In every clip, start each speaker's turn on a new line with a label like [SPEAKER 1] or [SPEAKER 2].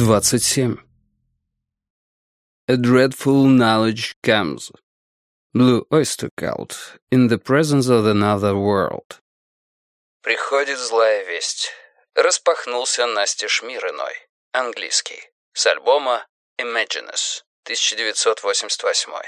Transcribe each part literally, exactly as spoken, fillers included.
[SPEAKER 1] двадцать семь. A dreadful knowledge comes. Blue Oyster Cult. In the presence of another world.
[SPEAKER 2] Приходит злая весть. Распахнулся настежь мир иной. Английский. С альбома Imagines, тысяча девятьсот восемьдесят восьмой.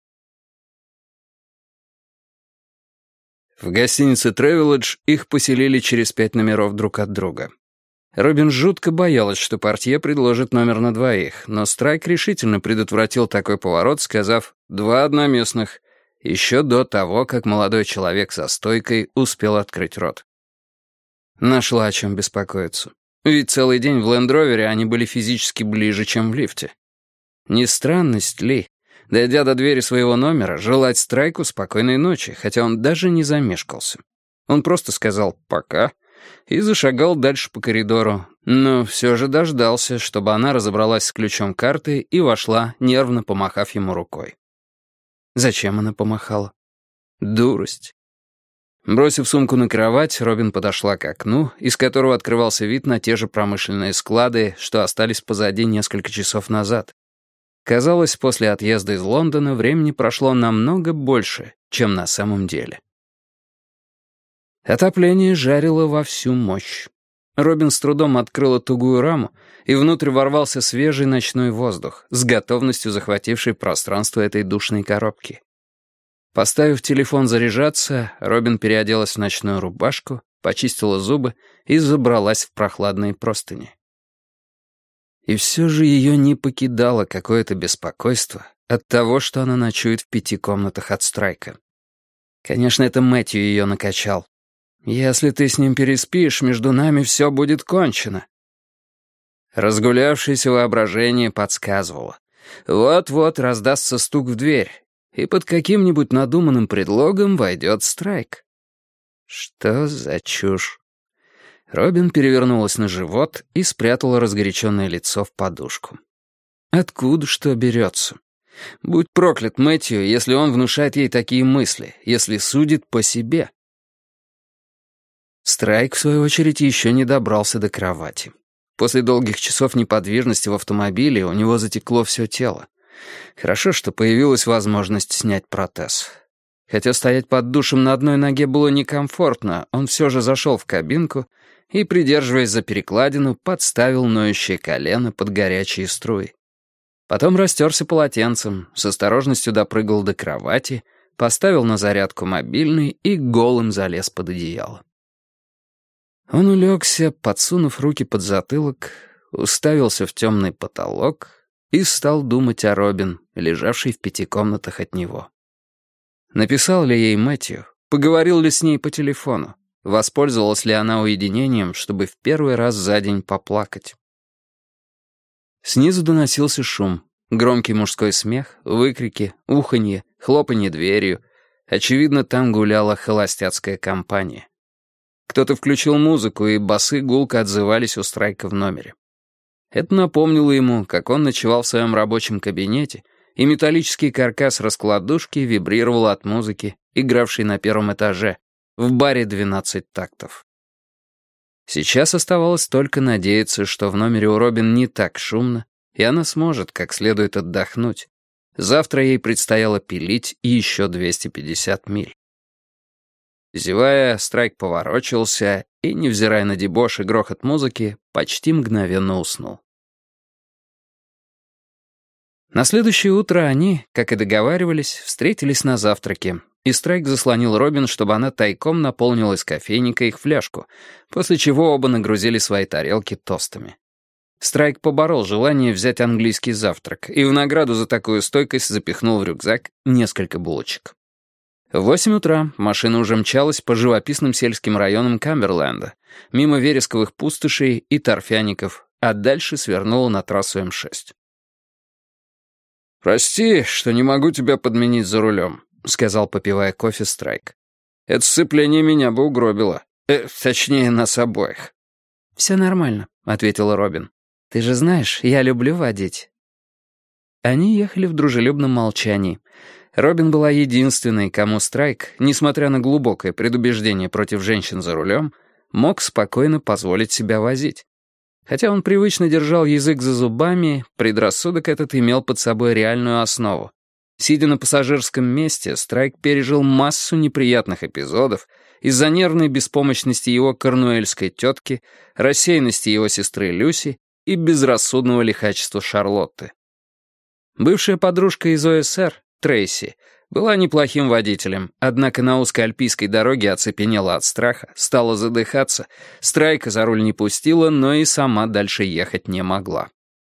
[SPEAKER 1] В гостинице Travelodge их поселили через пять номеров друг от друга. Робин жутко боялась, что портье предложит номер на двоих, но Страйк решительно предотвратил такой поворот, сказав «два одноместных», еще до того, как молодой человек за стойкой успел открыть рот. Нашла о чем беспокоиться. Ведь целый день в Лэнд-Ровере они были физически ближе, чем в лифте. Не странность ли, дойдя до двери своего номера, желать Страйку спокойной ночи, хотя он даже не замешкался. Он просто сказал «пока» и зашагал дальше по коридору, но все же дождался, чтобы она разобралась с ключом карты и вошла, нервно помахав ему рукой. Зачем она помахала? Дурость. Бросив сумку на кровать, Робин подошла к окну, из которого открывался вид на те же промышленные склады, что остались позади несколько часов назад. Казалось, после отъезда из Лондона времени прошло намного больше, чем на самом деле. Отопление жарило во всю мощь. Робин с трудом открыла тугую раму, и внутрь ворвался свежий ночной воздух, с готовностью захвативший пространство этой душной коробки. Поставив телефон заряжаться, Робин переоделась в ночную рубашку, почистила зубы и забралась в прохладные простыни. И все же ее не покидало какое-то беспокойство от того, что она ночует в пяти комнатах от Страйка. Конечно, это Мэтью ее накачал. «Если ты с ним переспишь, между нами все будет кончено». Разгулявшееся воображение подсказывало. Вот-вот раздастся стук в дверь, и под каким-нибудь надуманным предлогом войдет Страйк. Что за чушь? Робин перевернулась на живот и спрятала разгоряченное лицо в подушку. Откуда что берется? Будь проклят Мэтью, если он внушает ей такие мысли, если судит по себе. Страйк, в свою очередь, еще не добрался до кровати. После долгих часов неподвижности в автомобиле у него затекло все тело. Хорошо, что появилась возможность снять протез. Хотя стоять под душем на одной ноге было некомфортно, он все же зашел в кабинку и, придерживаясь за перекладину, подставил ноющее колено под горячие струи. Потом растерся полотенцем, с осторожностью допрыгал до кровати, поставил на зарядку мобильный и голым залез под одеяло. Он улегся, подсунув руки под затылок, уставился в темный потолок и стал думать о Робин, лежавшей в пяти комнатах от него. Написал ли ей Мэтью? Поговорил ли с ней по телефону? Воспользовалась ли она уединением, чтобы в первый раз за день поплакать? Снизу доносился шум. Громкий мужской смех, выкрики, уханье, хлопанье дверью. Очевидно, там гуляла холостяцкая компания. Кто-то включил музыку, и басы гулко отзывались у Страйка в номере. Это напомнило ему, как он ночевал в своем рабочем кабинете, и металлический каркас раскладушки вибрировал от музыки, игравшей на первом этаже, в баре двенадцать тактов. Сейчас оставалось только надеяться, что в номере у Робин не так шумно, и она сможет как следует отдохнуть. Завтра ей предстояло пилить еще двести пятьдесят миль. Зевая, Страйк поворочился и, невзирая на дебош и грохот музыки, почти мгновенно уснул. На следующее утро они, как и договаривались, встретились на завтраке, и Страйк заслонил Робин, чтобы она тайком наполнила из кофейника их фляжку, после чего оба нагрузили свои тарелки тостами. Страйк поборол желание взять английский завтрак и в награду за такую стойкость запихнул в рюкзак несколько булочек. В восемь утра машина уже мчалась по живописным сельским районам Камберленда, мимо вересковых пустошей и торфяников, а дальше свернула на трассу эм шесть. «Прости, что не могу тебя подменить за рулем», — сказал, попивая кофе, Страйк. «Это сцепление меня бы угробило. Э, точнее, нас обоих».
[SPEAKER 3] «Все нормально», — ответила Робин. «Ты же знаешь, я люблю водить». Они ехали в дружелюбном молчании. Робин была единственной, кому Страйк, несмотря на глубокое предубеждение против женщин за рулем, мог спокойно позволить себя возить. Хотя он привычно держал язык за зубами, предрассудок этот имел под собой реальную основу. Сидя на пассажирском месте, Страйк пережил массу неприятных эпизодов из-за нервной беспомощности его корнуэльской тетки, рассеянности его сестры Люси и безрассудного лихачества Шарлотты. Бывшая подружка из О С Р, Трейси, была неплохим водителем, однако на узкой альпийской дороге оцепенела от страха, стала задыхаться, Страйка за руль не пустила, но и сама дальше ехать не могла.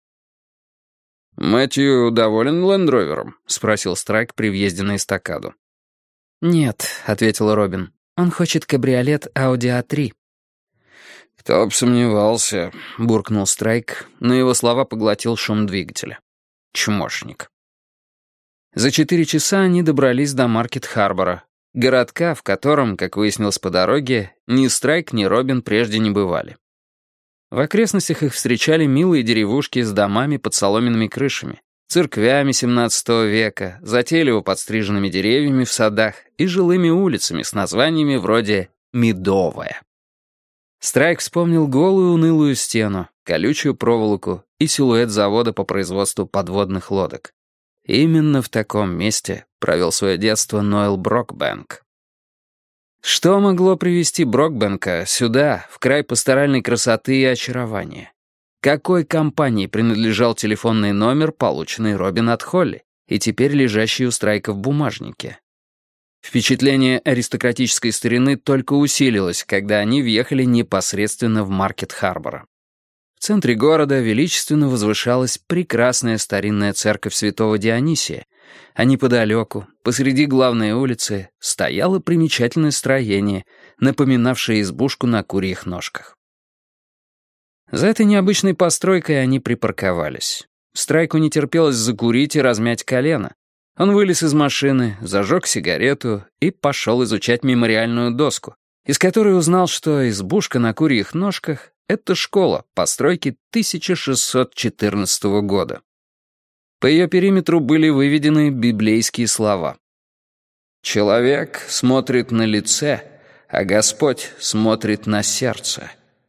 [SPEAKER 1] «Мэтью доволен Лэндровером?» — спросил Страйк при въезде на эстакаду.
[SPEAKER 3] «Нет», — ответил Робин, — «он хочет кабриолет Ауди А три».
[SPEAKER 1] «Кто б сомневался», — буркнул Страйк, но его слова поглотил шум двигателя. «Чмошник».
[SPEAKER 3] За четыре часа они добрались до Маркет-Харбора, городка, в котором, как выяснилось по дороге, ни Страйк, ни Робин прежде не бывали. В окрестностях их встречали милые деревушки с домами под соломенными крышами, церквями семнадцатого века, затейливо подстриженными деревьями в садах и жилыми улицами с названиями вроде «Медовая». Страйк вспомнил голую унылую стену, колючую проволоку и силуэт завода по производству подводных лодок. Именно в таком месте провел свое детство Ноэл Брокбэнк. Что могло привести Брокбэнка сюда, в край пасторальной красоты и очарования? Какой компании принадлежал телефонный номер, полученный Робин от Холли, и теперь лежащий у Страйка в бумажнике? Впечатление аристократической старины только усилилось, когда они въехали непосредственно в Маркет-Харбора. В центре города величественно возвышалась прекрасная старинная церковь святого Дионисия, а неподалеку, посреди главной улицы, стояло примечательное строение, напоминавшее избушку на курьих ножках. За этой необычной постройкой они припарковались. Страйку не терпелось закурить и размять колено. Он вылез из машины, зажег сигарету и пошел изучать мемориальную доску, из которой узнал, что избушка на курьих ножках — это школа постройки тысяча шестьсот четырнадцатого года. По ее периметру были выведены библейские слова. «Человек смотрит на лице, а Господь смотрит на сердце».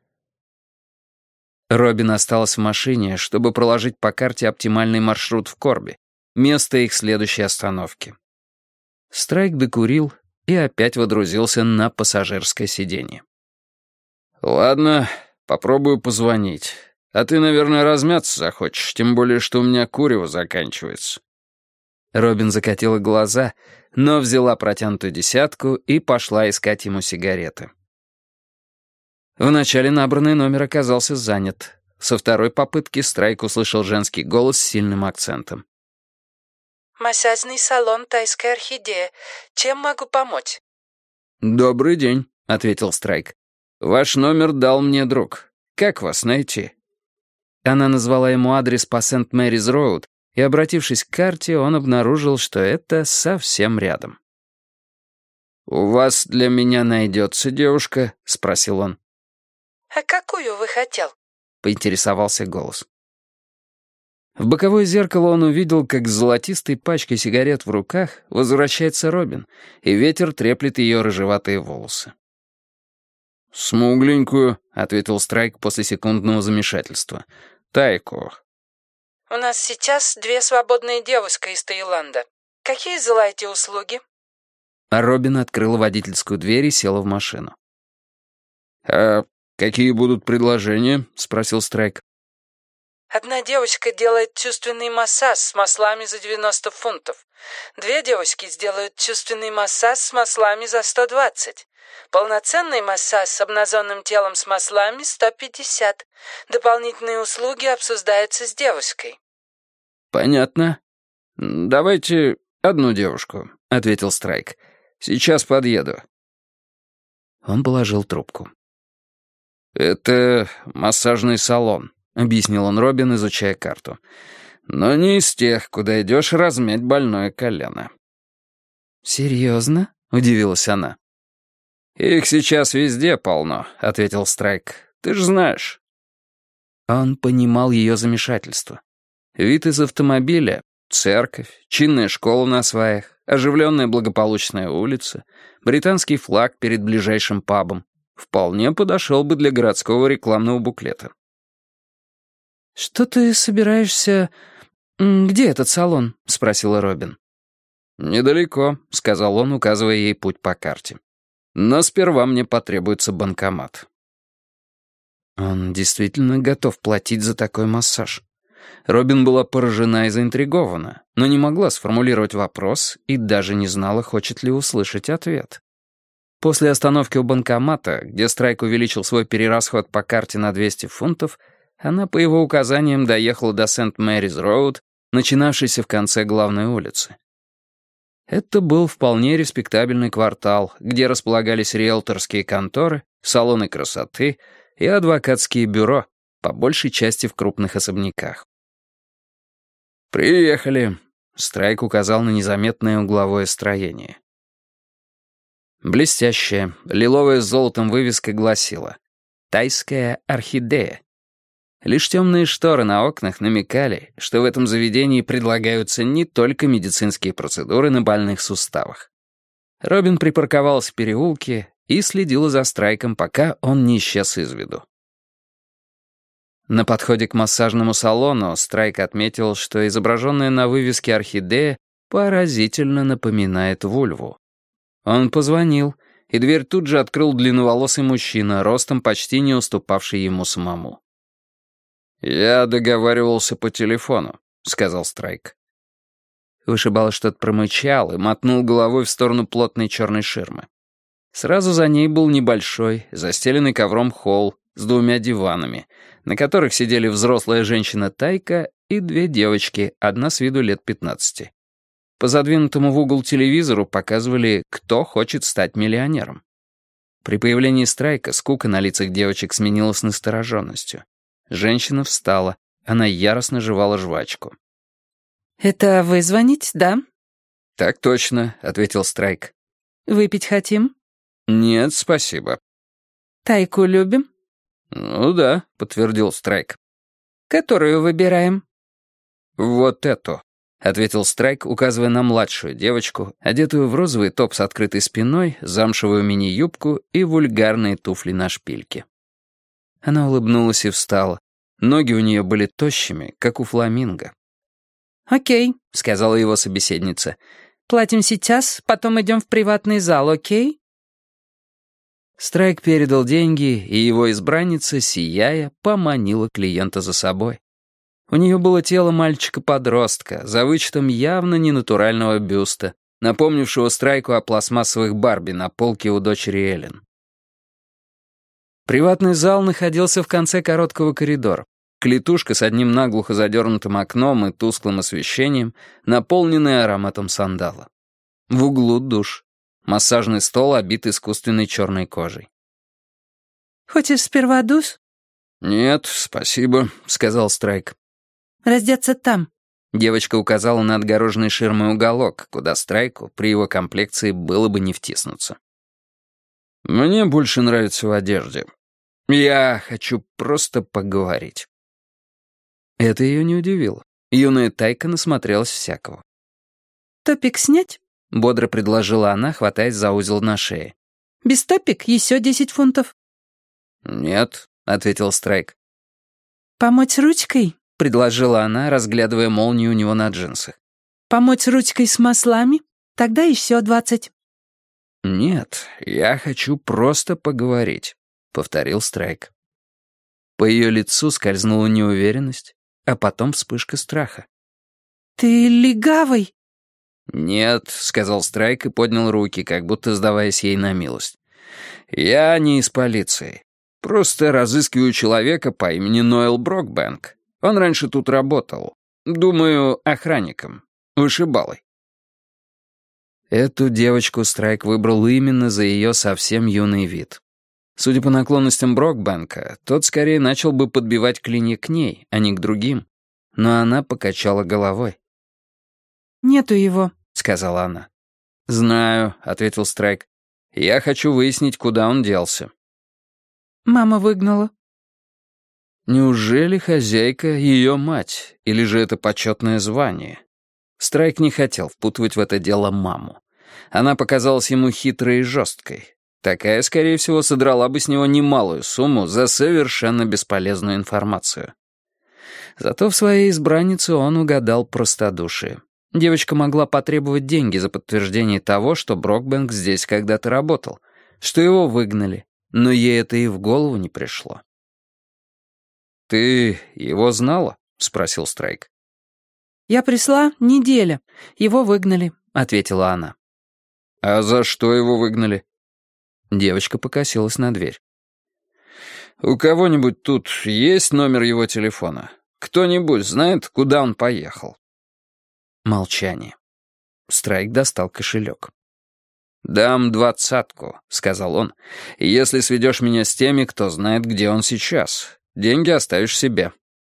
[SPEAKER 3] Робин осталась в машине, чтобы проложить по карте оптимальный маршрут в Корби, место их следующей остановки. Страйк докурил и опять водрузился на пассажирское сиденье.
[SPEAKER 1] «Ладно, попробую позвонить. А ты, наверное, размяться захочешь, тем более, что у меня курево заканчивается».
[SPEAKER 3] Робин закатила глаза, но взяла протянутую десятку и пошла искать ему сигареты. Вначале набранный номер оказался занят. Со второй попытки Страйк услышал женский голос с сильным акцентом.
[SPEAKER 4] «Массажный салон «Тайская орхидея». Чем могу помочь?»
[SPEAKER 1] «Добрый день», — ответил Страйк. «Ваш номер дал мне друг. Как вас найти?»
[SPEAKER 3] Она назвала ему адрес по Сент-Мэриз-Роуд, и, обратившись к карте, он обнаружил, что это совсем рядом.
[SPEAKER 1] «У вас для меня найдется девушка?» — спросил он.
[SPEAKER 4] «А какую вы хотел?»
[SPEAKER 3] — поинтересовался голос. В боковое зеркало он увидел, как с золотистой пачкой сигарет в руках возвращается Робин, и ветер треплет ее рыжеватые волосы.
[SPEAKER 1] «Смугленькую», — ответил Страйк после секундного замешательства. «Тайку».
[SPEAKER 4] «У нас сейчас две свободные девушки из Таиланда. Какие желаете услуги?»
[SPEAKER 3] А Робин открыла водительскую дверь и села в машину.
[SPEAKER 1] «А какие будут предложения?» — спросил Страйк.
[SPEAKER 4] «Одна девочка делает чувственный массаж с маслами за девяносто фунтов. Две девочки сделают чувственный массаж с маслами за сто двадцать. Полноценный массаж с обнаженным телом с маслами сто пятьдесят. Дополнительные услуги обсуждаются с девушкой».
[SPEAKER 1] «Понятно. Давайте одну девушку», — ответил Страйк. «Сейчас подъеду».
[SPEAKER 3] Он положил трубку.
[SPEAKER 1] «Это массажный салон», — объяснил он Робин, изучая карту. «Но не из тех, куда идешь размять больное колено».
[SPEAKER 3] «Серьезно?» — удивилась она.
[SPEAKER 1] «Их сейчас везде полно», — ответил Страйк. «Ты ж знаешь».
[SPEAKER 3] Он понимал ее замешательство. Вид из автомобиля, церковь, чинная школа на сваях, оживленная благополучная улица, британский флаг перед ближайшим пабом вполне подошел бы для городского рекламного буклета. «Что ты собираешься... Где этот салон?» — спросила Робин.
[SPEAKER 1] «Недалеко», — сказал он, указывая ей путь по карте. «Но сперва мне потребуется банкомат».
[SPEAKER 3] Он действительно готов платить за такой массаж. Робин была поражена и заинтригована, но не могла сформулировать вопрос и даже не знала, хочет ли услышать ответ. После остановки у банкомата, где Страйк увеличил свой перерасход по карте на двести фунтов, она по его указаниям доехала до Сент-Мэриз-Роуд, начинавшейся в конце главной улицы. Это был вполне респектабельный квартал, где располагались риэлторские конторы, салоны красоты и адвокатские бюро, по большей части в крупных особняках.
[SPEAKER 1] «Приехали», —
[SPEAKER 3] Страйк указал на незаметное угловое строение. Блестящая, лиловая с золотом вывеска гласила «Тайская орхидея». Лишь темные шторы на окнах намекали, что в этом заведении предлагаются не только медицинские процедуры на больных суставах. Робин припарковалась в переулке и следила за Страйком, пока он не исчез из виду. На подходе к массажному салону Страйк отметил, что изображенная на вывеске орхидея поразительно напоминает вульву. Он позвонил, и дверь тут же открыл длинноволосый мужчина, ростом почти не уступавший ему самому.
[SPEAKER 1] «Я договаривался по телефону», — сказал Страйк.
[SPEAKER 3] Вышибало что-то промычал и мотнул головой в сторону плотной черной ширмы. Сразу за ней был небольшой, застеленный ковром холл с двумя диванами, на которых сидели взрослая женщина-тайка и две девочки, одна с виду лет пятнадцати. По задвинутому в угол телевизору показывали «Кто хочет стать миллионером?». При появлении Страйка скука на лицах девочек сменилась настороженностью. Женщина встала, она яростно жевала жвачку.
[SPEAKER 4] «Это вы звоните, да?»
[SPEAKER 1] «Так точно», — ответил Страйк.
[SPEAKER 4] «Выпить хотим?»
[SPEAKER 1] «Нет, спасибо».
[SPEAKER 4] «Тайку любим?»
[SPEAKER 1] «Ну да», — подтвердил Страйк.
[SPEAKER 4] «Которую выбираем?»
[SPEAKER 1] «Вот эту», — ответил Страйк, указывая на младшую девочку, одетую в розовый топ с открытой спиной, замшевую мини-юбку и вульгарные туфли на шпильке. Она улыбнулась и встала. Ноги у нее были тощими, как у фламинго.
[SPEAKER 4] «Окей», —
[SPEAKER 3] сказала его собеседница.
[SPEAKER 4] «Платим сейчас, потом идем в приватный зал, окей?»
[SPEAKER 3] Страйк передал деньги, и его избранница, сияя, поманила клиента за собой. У нее было тело мальчика-подростка, за вычетом явно ненатурального бюста, напомнившего Страйку о пластмассовых Барби на полке у дочери Эллен. Приватный зал находился в конце короткого коридора. Клетушка с одним наглухо задернутым окном и тусклым освещением, наполненная ароматом сандала. В углу душ. Массажный стол обит искусственной черной кожей.
[SPEAKER 4] «Хочешь сперва душ?»
[SPEAKER 1] «Нет, спасибо», — сказал Страйк.
[SPEAKER 4] «Раздеться там».
[SPEAKER 3] Девочка указала на отгороженный ширмой уголок, куда Страйку при его комплекции было бы не втиснуться.
[SPEAKER 1] «Мне больше нравится в одежде. Я хочу просто поговорить».
[SPEAKER 3] Это ее не удивило. Юная тайка насмотрелась всякого.
[SPEAKER 4] «Топик снять?»
[SPEAKER 3] — бодро предложила она, хватаясь за узел на шее.
[SPEAKER 4] «Без топик еще десять фунтов».
[SPEAKER 1] «Нет», — ответил Страйк.
[SPEAKER 4] «Помочь ручкой?»
[SPEAKER 3] — предложила она, разглядывая молнию у него на джинсах.
[SPEAKER 4] «Помочь ручкой с маслами? Тогда еще двадцать».
[SPEAKER 1] «Нет, я хочу просто поговорить», — повторил Страйк.
[SPEAKER 3] По ее лицу скользнула неуверенность, а потом вспышка страха.
[SPEAKER 4] «Ты легавый?»
[SPEAKER 1] «Нет», — сказал Страйк и поднял руки, как будто сдаваясь ей на милость. «Я не из полиции. Просто разыскиваю человека по имени Ноэл Брокбэнк. Он раньше тут работал. Думаю, охранником. Вышибалой».
[SPEAKER 3] Эту девочку Страйк выбрал именно за ее совсем юный вид. Судя по наклонностям Брокбэнка, тот скорее начал бы подбивать клинья к ней, а не к другим. Но она покачала головой.
[SPEAKER 4] «Нету его»,
[SPEAKER 3] — сказала она. «Знаю», — ответил Страйк. «Я хочу выяснить, куда он делся».
[SPEAKER 4] «Мама выгнала».
[SPEAKER 3] Неужели хозяйка ее мать, или же это почетное звание? Страйк не хотел впутывать в это дело маму. Она показалась ему хитрой и жесткой. Такая, скорее всего, содрала бы с него немалую сумму за совершенно бесполезную информацию. Зато в своей избраннице он угадал простодушие. Девочка могла потребовать деньги за подтверждение того, что Брокбэнк здесь когда-то работал, что его выгнали, но ей это и в голову не пришло. «Ты его знала?» — спросил Страйк.
[SPEAKER 4] «Я пришла неделя. Его выгнали», — ответила она.
[SPEAKER 1] «А за что его выгнали?»
[SPEAKER 3] Девочка покосилась на дверь.
[SPEAKER 1] «У кого-нибудь тут есть номер его телефона? Кто-нибудь знает, куда он поехал?»
[SPEAKER 3] Молчание. Страйк достал кошелек.
[SPEAKER 1] «Дам двадцатку», — сказал он, — «если сведешь меня с теми, кто знает, где он сейчас. Деньги оставишь себе».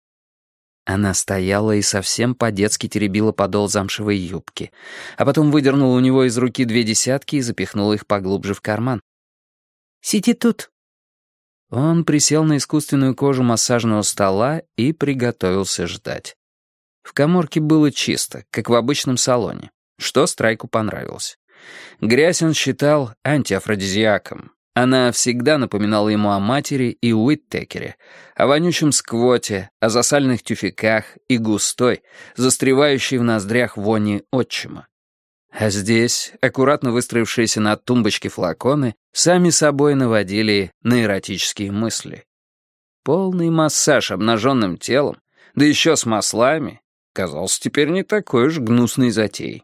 [SPEAKER 3] Она стояла и совсем по-детски теребила подол замшевой юбки, а потом выдернула у него из руки две десятки и запихнула их поглубже в карман.
[SPEAKER 4] «Сиди тут».
[SPEAKER 3] Он присел на искусственную кожу массажного стола и приготовился ждать. В каморке было чисто, как в обычном салоне, что Страйку понравилось. Грязь он считал антиафродизиаком. Она всегда напоминала ему о матери и Уиттекере, о вонючем сквоте, о засальных тюфяках и густой, застревающей в ноздрях вони отчима. А здесь аккуратно выстроившиеся на тумбочке флаконы сами собой наводили на эротические мысли. Полный массаж обнаженным телом, да еще с маслами, казался теперь не такой уж гнусной затеей.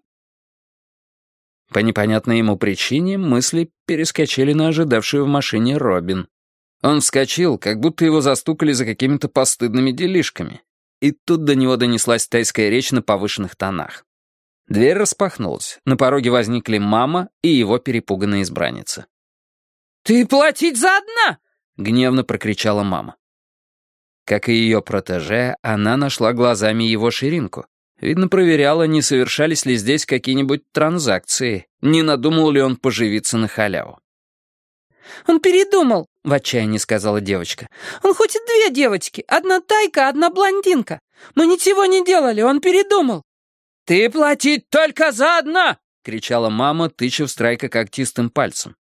[SPEAKER 3] По непонятной ему причине мысли перескочили на ожидавшую в машине Робин. Он вскочил, как будто его застукали за какими-то постыдными делишками. И тут до него донеслась тайская речь на повышенных тонах. Дверь распахнулась. На пороге возникли мама и его перепуганная избранница.
[SPEAKER 4] «Ты платить заодно!»
[SPEAKER 3] — гневно прокричала мама. Как и ее протеже, она нашла глазами его ширинку. Видно, проверяла, не совершались ли здесь какие-нибудь транзакции, не надумал ли он поживиться на халяву.
[SPEAKER 4] «Он передумал», — в отчаянии сказала девочка. «Он хочет две девочки, одна тайка, одна блондинка. Мы ничего не делали, он передумал».
[SPEAKER 3] «Ты платить только за одна!» — кричала мама, тыча в Страйка когтистым пальцем.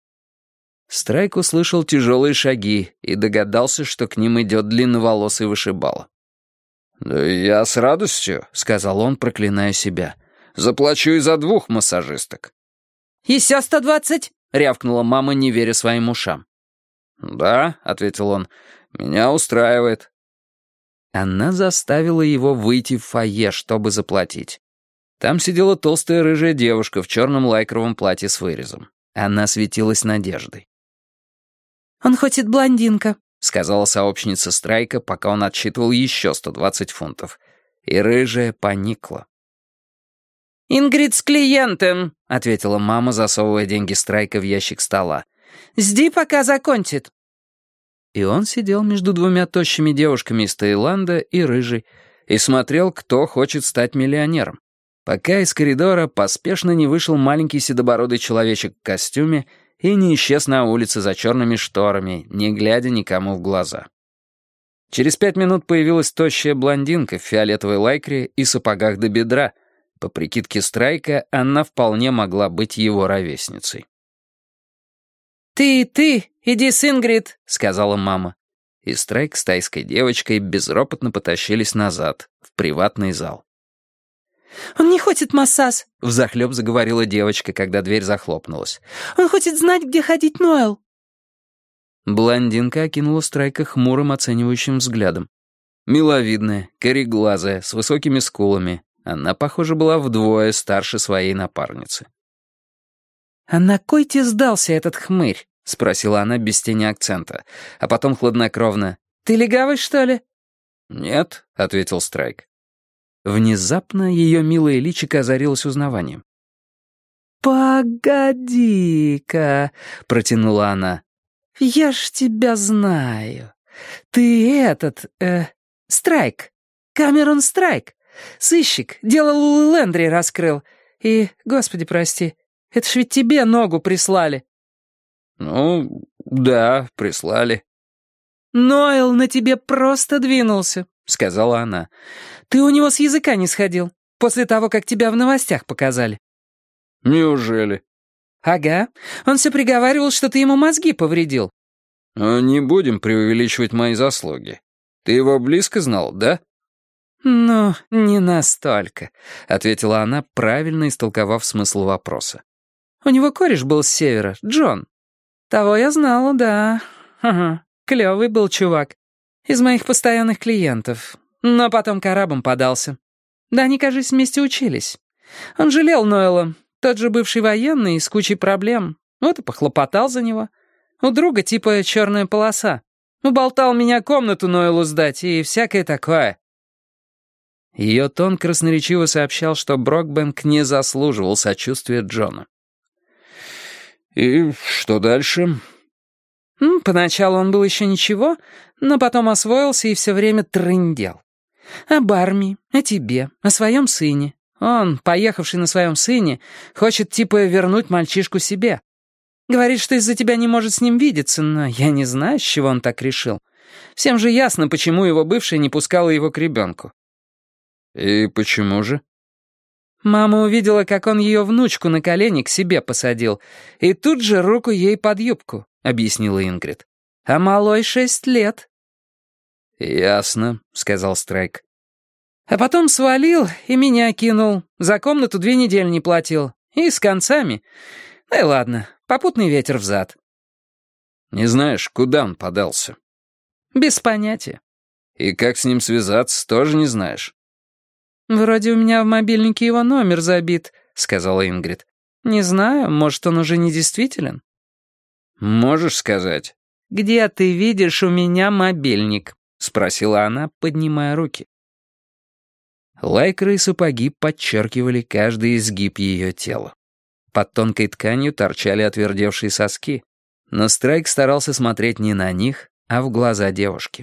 [SPEAKER 3] Страйк услышал тяжелые шаги и догадался, что к ним идет длинноволосый вышибала.
[SPEAKER 1] «Да я с радостью», — сказал он, проклиная себя. «Заплачу и за двух массажисток».
[SPEAKER 4] «Еще сто двадцать?»
[SPEAKER 3] — рявкнула мама, не веря своим ушам.
[SPEAKER 1] «Да», — ответил он, — «меня устраивает».
[SPEAKER 3] Она заставила его выйти в фойе, чтобы заплатить. Там сидела толстая рыжая девушка в черном лайкровом платье с вырезом. Она светилась надеждой.
[SPEAKER 4] «Он хочет блондинка»,
[SPEAKER 3] — сказала сообщница Страйка, пока он отсчитывал еще сто двадцать фунтов. И рыжая поникла.
[SPEAKER 4] «Ингрид с клиентом»,
[SPEAKER 3] — ответила мама, засовывая деньги Страйка в ящик стола.
[SPEAKER 4] «Жди, пока закончит».
[SPEAKER 3] И он сидел между двумя тощими девушками из Таиланда и рыжей и смотрел, кто хочет стать миллионером, пока из коридора поспешно не вышел маленький седобородый человечек в костюме и не исчез на улице за черными шторами, не глядя никому в глаза. Через пять минут появилась тощая блондинка в фиолетовой лайкре и сапогах до бедра. По прикидке Страйка, она вполне могла быть его ровесницей.
[SPEAKER 4] «Ты, ты, иди с Ингрид», —
[SPEAKER 3] сказала мама. И Страйк с тайской девочкой безропотно потащились назад, в приватный зал.
[SPEAKER 4] «Он не хочет массаж»,
[SPEAKER 3] — взахлеб заговорила девочка, когда дверь захлопнулась.
[SPEAKER 4] «Он хочет знать, где ходить Ноэл».
[SPEAKER 3] Блондинка окинула Страйка хмурым оценивающим взглядом. Миловидная, кореглазая, с высокими скулами. Она, похоже, была вдвое старше своей напарницы.
[SPEAKER 4] «А на кой тебе сдался этот хмырь?»
[SPEAKER 3] — спросила она без тени акцента, а потом хладнокровно.
[SPEAKER 4] «Ты легавый, что ли?»
[SPEAKER 3] «Нет», — ответил Страйк. Внезапно ее милое личико озарилось узнаванием.
[SPEAKER 4] «Погоди-ка», — протянула она. «Я ж тебя знаю. Ты этот, э, Страйк, Камерон Страйк, сыщик, дело Лулы Лэндри раскрыл. И, господи, прости, это ж ведь тебе ногу прислали».
[SPEAKER 1] «Ну, да, прислали».
[SPEAKER 4] «Ноэл на тебе просто двинулся», — сказала она. «Ты у него с языка не сходил, после того, как тебя в новостях показали».
[SPEAKER 1] «Неужели?»
[SPEAKER 4] «Ага, он все приговаривал, что ты ему мозги повредил».
[SPEAKER 1] «Не будем преувеличивать мои заслуги. Ты его близко знал, да?»
[SPEAKER 3] «Ну, не настолько», — ответила она, правильно истолковав смысл вопроса. «У него кореш был с севера, Джон. Того я знала, да. Ага, клёвый был чувак. Из моих постоянных клиентов. Но потом к арабам подался. Да они, кажется, вместе учились. Он жалел Нойла, тот же бывший военный, с кучей проблем. Вот и похлопотал за него. У друга типа черная полоса. Уболтал меня комнату Нойлу сдать и всякое такое». Ее тон красноречиво сообщал, что Брокбэнк не заслуживал сочувствия Джона.
[SPEAKER 1] «И что дальше?»
[SPEAKER 3] М, Поначалу он был еще ничего, но потом освоился и все время трындел. Об армии, о тебе, о своем сыне. Он, поехавший на своем сыне, хочет типа вернуть мальчишку себе. Говорит, что из-за тебя не может с ним видеться, но я не знаю, с чего он так решил. Всем же ясно, почему его бывшая не пускала его к ребенку.
[SPEAKER 1] «И почему же?»
[SPEAKER 3] Мама увидела, как он ее внучку на колени к себе посадил, и тут же руку ей под юбку, — объяснила Ингрид. «А малой шесть лет».
[SPEAKER 1] «Ясно», — сказал Страйк.
[SPEAKER 3] А потом свалил и меня кинул. За комнату две недели не платил. И с концами. Ну и ладно, попутный ветер взад.
[SPEAKER 1] «Не знаешь, куда он подался?»
[SPEAKER 3] Без понятия.
[SPEAKER 1] «И как с ним связаться, тоже не знаешь?»
[SPEAKER 3] «Вроде у меня в мобильнике его номер забит», — сказала Ингрид. «Не знаю, может, он уже не действителен?»
[SPEAKER 1] «Можешь сказать?»
[SPEAKER 3] «Где ты видишь у меня мобильник?» — спросила она, поднимая руки. Лайкры и сапоги подчеркивали каждый изгиб ее тела. Под тонкой тканью торчали отвердевшие соски, но Страйк старался смотреть не на них, а в глаза девушки.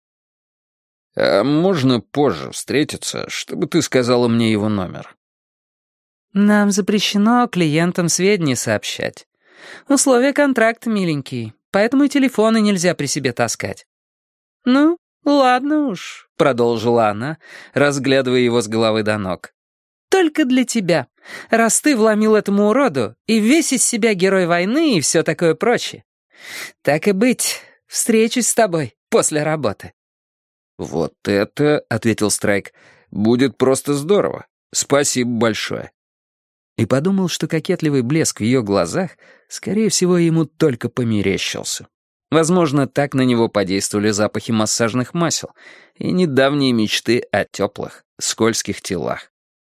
[SPEAKER 1] «А можно позже встретиться, чтобы ты сказала мне его номер?»
[SPEAKER 3] «Нам запрещено клиентам сведения сообщать. Условия контракта, миленький, поэтому и телефоны нельзя при себе таскать». «Ну, ладно уж», — продолжила она, разглядывая его с головы до ног. «Только для тебя, раз ты вломил этому уроду и весь из себя герой войны и все такое прочее. Так и быть, встречусь с тобой после работы».
[SPEAKER 1] «Вот это, — ответил Страйк, — будет просто здорово. Спасибо большое».
[SPEAKER 3] И подумал, что кокетливый блеск в ее глазах, скорее всего, ему только померещился. Возможно, так на него подействовали запахи массажных масел и недавние мечты о теплых, скользких телах.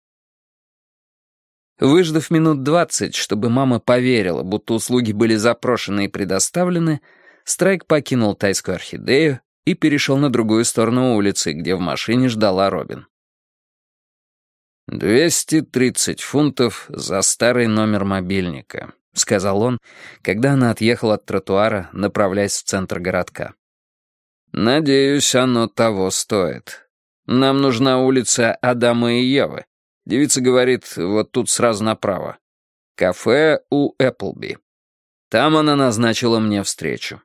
[SPEAKER 3] Выждав минут двадцать, чтобы мама поверила, будто услуги были запрошены и предоставлены, Страйк покинул тайскую орхидею и перешел на другую сторону улицы, где в машине ждала Робин.
[SPEAKER 1] «Двести тридцать фунтов за старый номер мобильника», — сказал он, когда она отъехала от тротуара, направляясь в центр городка. «Надеюсь, оно того стоит. Нам нужна улица Адама и Евы. Девица говорит, вот тут сразу направо. Кафе у Эпплби. Там она назначила мне встречу».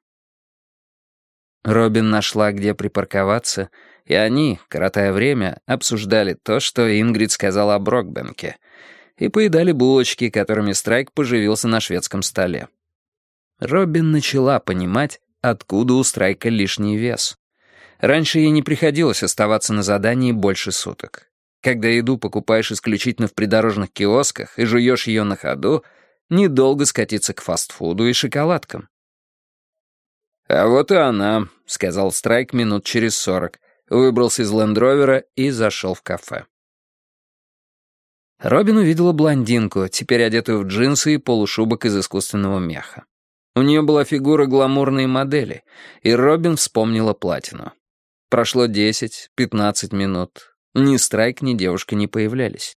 [SPEAKER 3] Робин нашла, где припарковаться, и они, коротая время, обсуждали то, что Ингрид сказала о Брокбенке, и поедали булочки, которыми Страйк поживился на шведском столе. Робин начала понимать, откуда у Страйка лишний вес. Раньше ей не приходилось оставаться на задании больше суток. Когда еду покупаешь исключительно в придорожных киосках и жуешь ее на ходу, недолго скатиться к фастфуду и шоколадкам.
[SPEAKER 1] «А вот и она», — сказал Страйк минут через сорок, выбрался из лендровера и зашел в кафе.
[SPEAKER 3] Робин увидела блондинку, теперь одетую в джинсы и полушубок из искусственного меха. У нее была фигура гламурной модели, и Робин вспомнила платину. Прошло десять-пятнадцать минут. Ни Страйк, ни девушка не появлялись.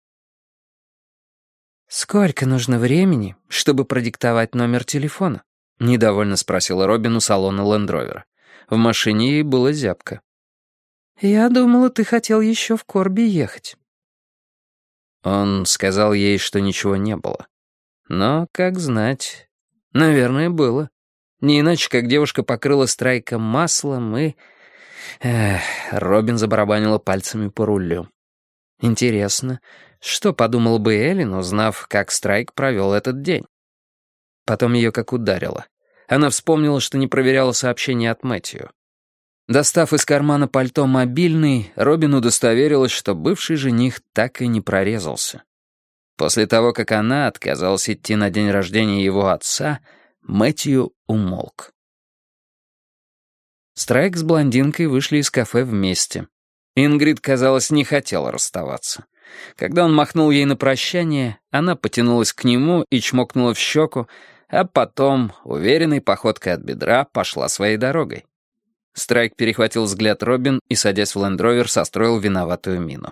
[SPEAKER 3] «Сколько нужно времени, чтобы продиктовать номер телефона?» — недовольно спросила Робин у салона лендровера. В машине ей было зябко. «Я думала, ты хотел еще в Корби ехать». Он сказал ей, что ничего не было. Но, как знать, наверное, было. Не иначе, как девушка покрыла Страйка маслом и... Эх, Робин забарабанила пальцами по рулю. Интересно, что подумал бы Эллен, узнав, как Страйк провел этот день? Потом ее как ударило. Она вспомнила, что не проверяла сообщение от Мэтью. Достав из кармана пальто мобильный, Робин удостоверилась, что бывший жених так и не прорезался. После того, как она отказалась идти на день рождения его отца, Мэтью умолк. Страйк с блондинкой вышли из кафе вместе. Ингрид, казалось, не хотела расставаться. Когда он махнул ей на прощание, она потянулась к нему и чмокнула в щеку, а потом, уверенной походкой от бедра, пошла своей дорогой. Страйк перехватил взгляд Робин и, садясь в лендровер, состроил виноватую мину.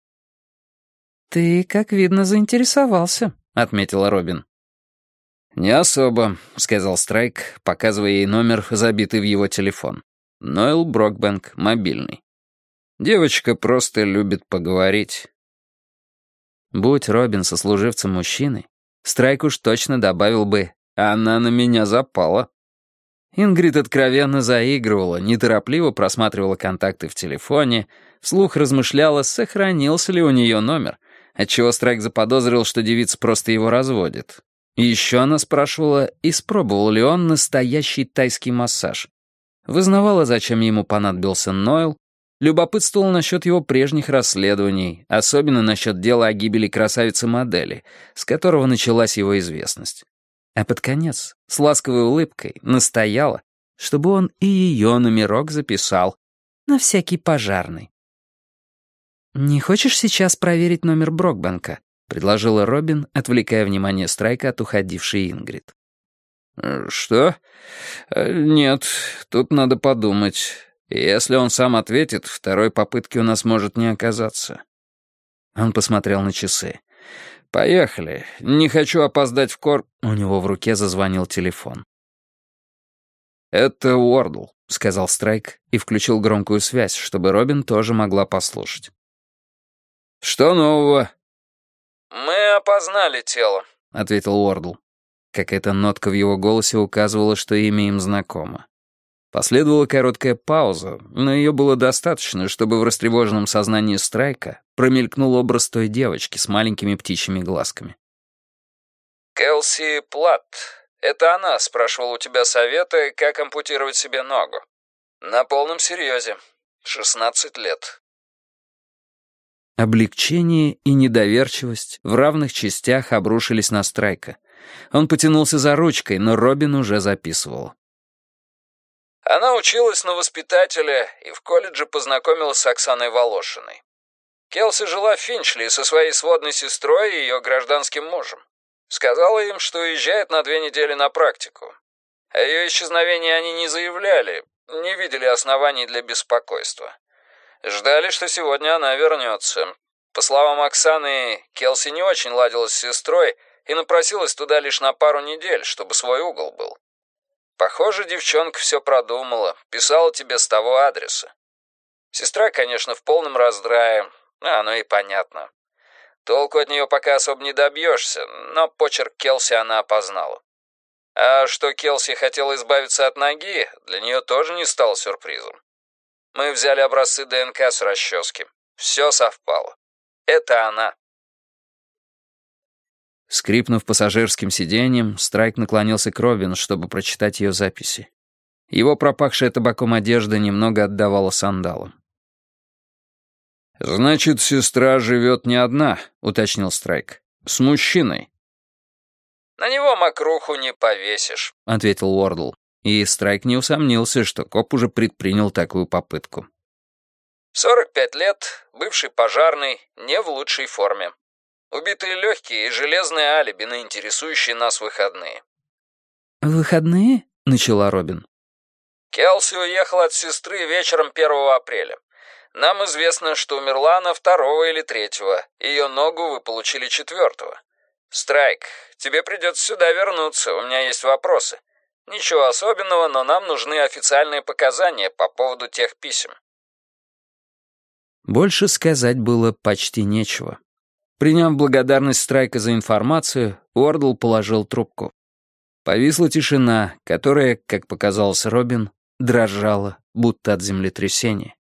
[SPEAKER 4] «Ты, как видно, заинтересовался», — отметила Робин.
[SPEAKER 3] «Не особо», — сказал Страйк, показывая ей номер, забитый в его телефон. Ноэл Брокбэнк, мобильный. Девочка просто любит поговорить. Будь Робин сослуживцем мужчины, Страйк уж точно добавил бы «она на меня запала». Ингрид откровенно заигрывала, неторопливо просматривала контакты в телефоне, вслух размышляла, сохранился ли у нее номер, отчего Страйк заподозрил, что девица просто его разводит. И еще она спрашивала, испробовал ли он настоящий тайский массаж. Вызнавала, зачем ему понадобился Нойл, любопытствовала насчет его прежних расследований, особенно насчет дела о гибели красавицы-модели, с которого началась его известность. А под конец, с ласковой улыбкой, настояла, чтобы он и ее номерок записал, на всякий пожарный. «Не хочешь сейчас проверить номер Брокбэнка?» — предложила Робин, отвлекая внимание Страйка от уходившей Ингрид. «Что? Нет, тут надо подумать. Если он сам ответит, второй попытки у нас может не оказаться». Он посмотрел на часы. «Поехали. Не хочу опоздать в кор...» У него в руке зазвонил телефон. «Это Уордл», — сказал Страйк и включил громкую связь, чтобы Робин тоже могла послушать. «Что нового?»
[SPEAKER 2] «Мы опознали тело»,
[SPEAKER 3] — ответил Уордл. Какая-то нотка в его голосе указывала, что имя им знакомо. Последовала короткая пауза, но ее было достаточно, чтобы в растревоженном сознании Страйка промелькнул образ той девочки с маленькими птичьими глазками.
[SPEAKER 2] «Келси Платт. Это она спрашивала у тебя совета, как ампутировать себе ногу. На полном серьезе. шестнадцать лет».
[SPEAKER 3] Облегчение и недоверчивость в равных частях обрушились на Страйка. Он потянулся за ручкой, но Робин уже записывала.
[SPEAKER 2] Она училась на воспитателя и в колледже познакомилась с Оксаной Волошиной. Келси жила в Финчли со своей сводной сестрой и ее гражданским мужем. Сказала им, что уезжает на две недели на практику. О ее исчезновении они не заявляли, не видели оснований для беспокойства. Ждали, что сегодня она вернется. По словам Оксаны, Келси не очень ладилась с сестрой и напросилась туда лишь на пару недель, чтобы свой угол был. Похоже, девчонка все продумала, писала тебе с того адреса. Сестра, конечно, в полном раздрае, а оно и понятно. Толку от нее пока особо не добьешься, но почерк Келси она опознала. А что Келси хотела избавиться от ноги, для нее тоже не стало сюрпризом. Мы взяли образцы ДНК с расчески. Все совпало. Это она.
[SPEAKER 3] Скрипнув пассажирским сиденьем, Страйк наклонился к Робин, чтобы прочитать ее записи. Его пропахшая табаком одежда немного отдавала сандалам. «Значит, сестра живет не одна», — уточнил Страйк. «С мужчиной».
[SPEAKER 2] «На него мокруху не повесишь», —
[SPEAKER 3] ответил Уордл. И Страйк не усомнился, что коп уже предпринял такую попытку.
[SPEAKER 2] сорок пять лет, бывший пожарный, не в лучшей форме. Убитые легкие и железные алиби на интересующие нас выходные».
[SPEAKER 4] «Выходные?» — начала Робин.
[SPEAKER 2] Келси уехала от сестры вечером первого апреля. Нам известно, что умерла она второго или третьего. Ее ногу вы получили четвертого. Страйк, тебе придется сюда вернуться, у меня есть вопросы. Ничего особенного, но нам нужны официальные показания по поводу тех писем».
[SPEAKER 3] Больше сказать было почти нечего. Приняв благодарность Страйка за информацию, Уордл положил трубку. Повисла тишина, которая, как показалось Робин, дрожала, будто от землетрясения.